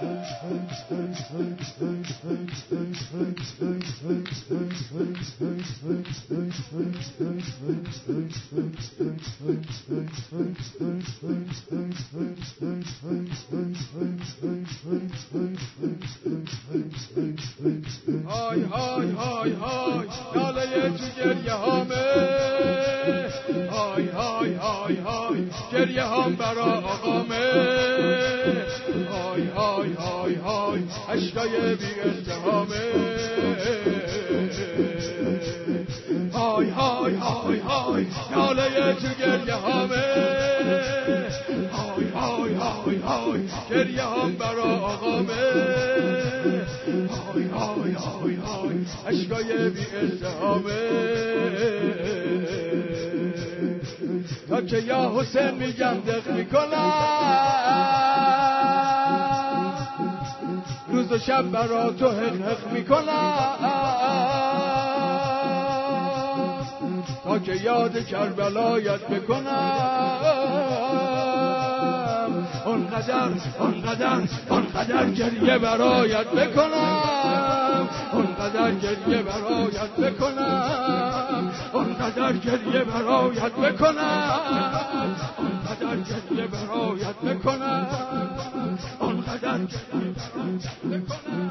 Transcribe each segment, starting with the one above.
های های های های ناله تو گریه هامه، های های های های گریه هام برا آقامه، های های های های عشقای بی التهامه، های های های های ناله تو گریه هامه، های های های های گریه هام برا آقامه، های های های های عشقای بی التهامه. تا که یا حسین میگم دق میکنم، روز و شب برا تو حق حق میکنم، تا که یاد کربلایت بکنم، اونقدر گریه برایت بکنم، اونقدر گریه برایت بکنم، اونقدر گریه برایت بکنم، اونقدر گریه برایت بکنم، اونقدر گریه برایت بکنم.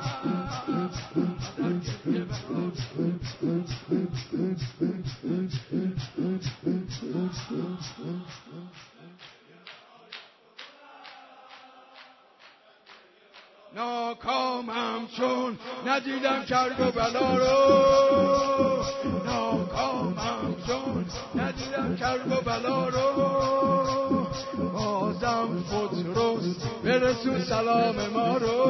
ناکامم چون ندیدم کرب و بلا رو، ناکامم چون ندیدم کرب و بلا رو، بازم پتروس برسون سلام ما رو،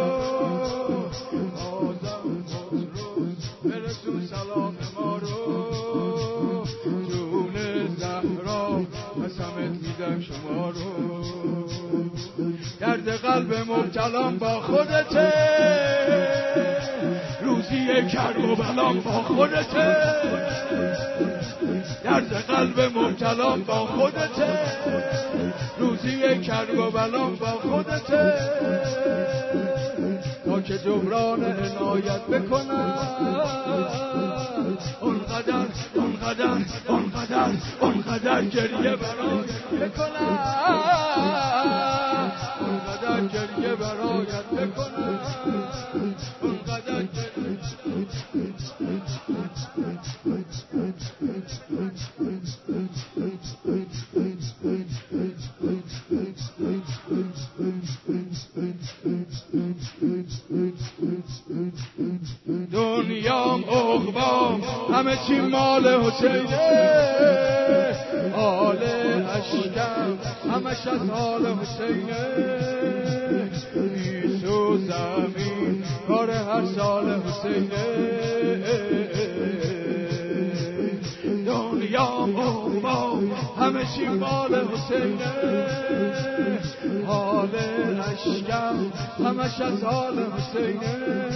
بازم پتروس برسون سلام ما رو، جون زهرا قسمت میدم شما رو، درد قلب مبتلام با خودته، روزی کرب و بلام با خودته، درد قلب مبتلام با خودته، روزی کرب و بلام با خودته، تا که جبران عنایت بکنم، اونقدر گریه برایت بکنم، اونقدر گریه برایت بکنم، اونقدر دنیام عقبام همه چی مال حسینه، آل اشکم همش از حال حسینه، بیس و زمین کار هر سال حسینه، دنیام عقبام همه چی مال حسینه، حال اشکم همش از حال حسینه،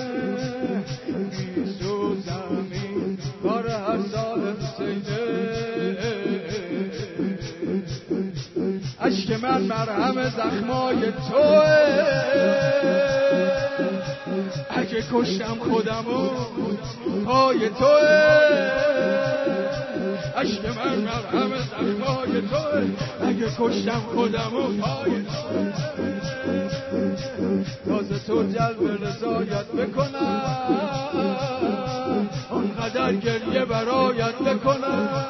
بیس و زمین کار هر سال حسینه، عشق من مرهم زخمای توه، اگه کشتم خودمو پای توه، عشق من مرهم زخمای توه، اگه کشتم خودمو پای توه، تازه تو جلب رضایت بکنم، اونقدر گریه برایت بکنم،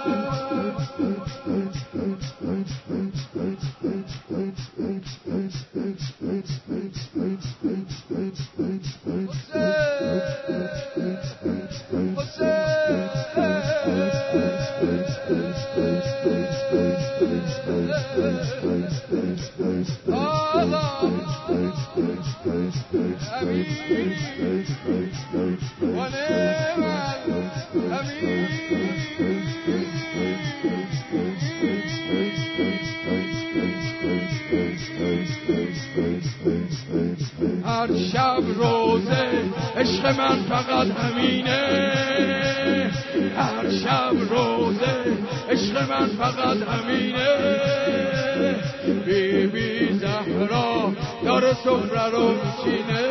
هر شب روزه عشق من فقط همینه، هر شب روزه عشق من فقط همینه، بی بی زهرا داره سفره رو میچینه،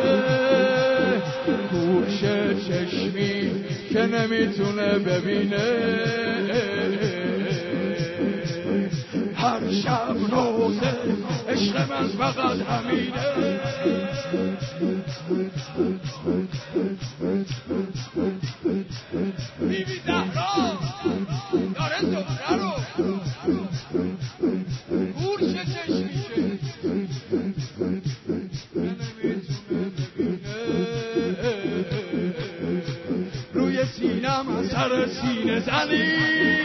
گوشه چشمی که نمیتونه ببینه، هر شب روزه عشق من فقط همینه. بیبی زهرا داره سفره رو گوشه چشمیشه روی سینم سر سینه زنی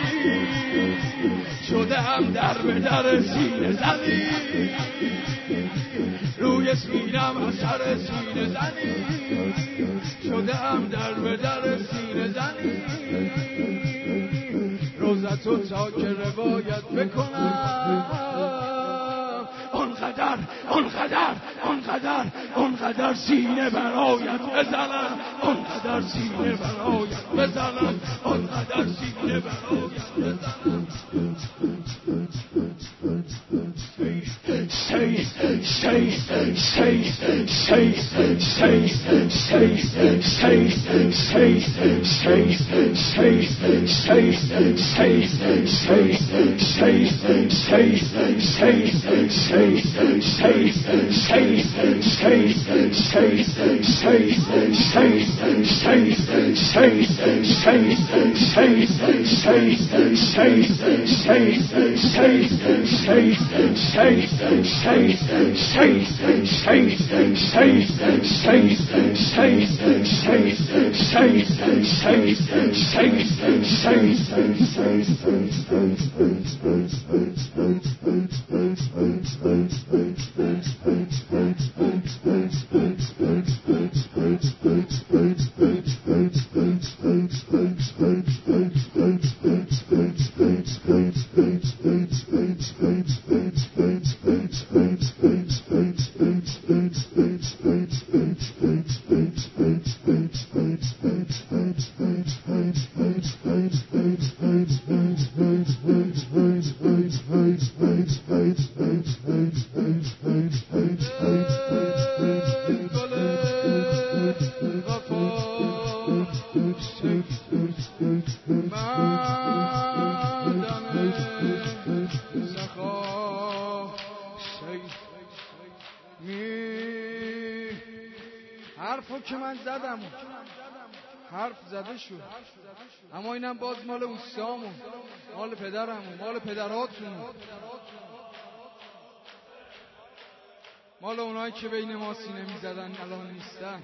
شده هم در به در سینه زنی، روی سینم سر سینه زنی شده هم در به در سینه زنی، روزتو تا که روایت بکنم اونقدر سینه برایت بزنم، اونقدر سینه برایت بزنم، اونقدر سینه برایت بزنم. حرفو که من زدم حرف زده شد، اما اینم باز مال اوستامون، مال پدرمون، مال پدراتون، مال اونایی که بین ما سینه میزدن الان نیستن.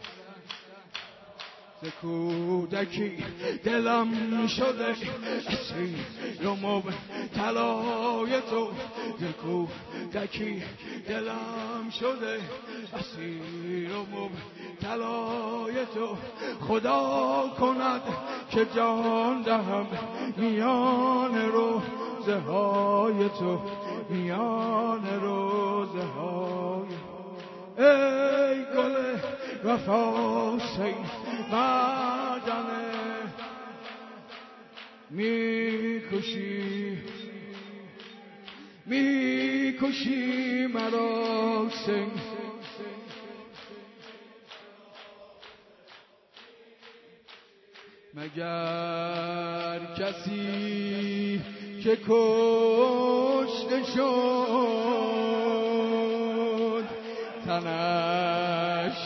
ز کودکی دلم شده اسیر و مبتلای تو، ز کودکی دلم شده اسیر و مبتلای تو، خدا کند که جان دهم میان روزه های تو، میان روزه های. ای گل وفا سید مدنه میکشی مرا سنگ، مگر کسی که کشته شد تنش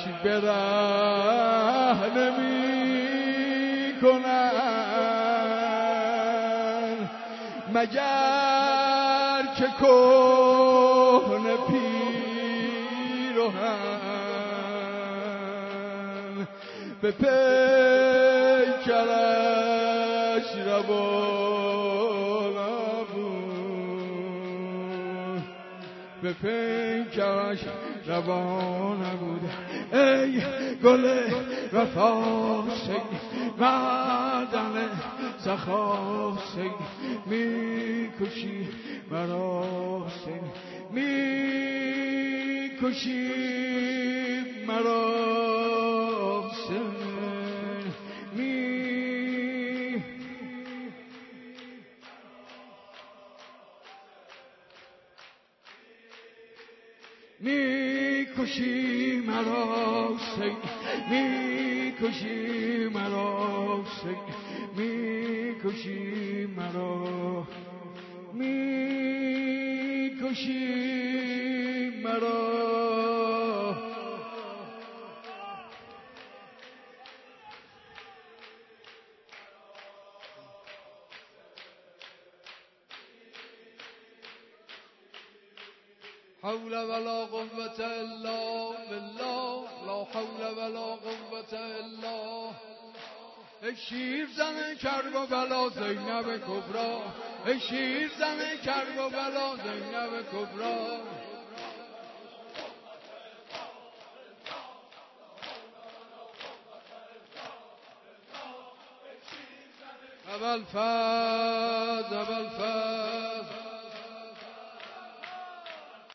بره نمی کنن، مگر که کهنه پیرهن به پیکرش روان بود، به پیکرش روان بود. ای گل وفا سید مدن سخا سید میکشی مرا سید میکشی مرا سید میکشی میکشی مرا سی میکشی مرا سی میکشی مرا میکشی مرا حول ولا قوة الا بالله لا حول ولا قوة الا ای شیر زن کرب و بلا زینب کبرا ای شیر زن کرب و بلا زینب کبرا ابوالفضل ابوالفضل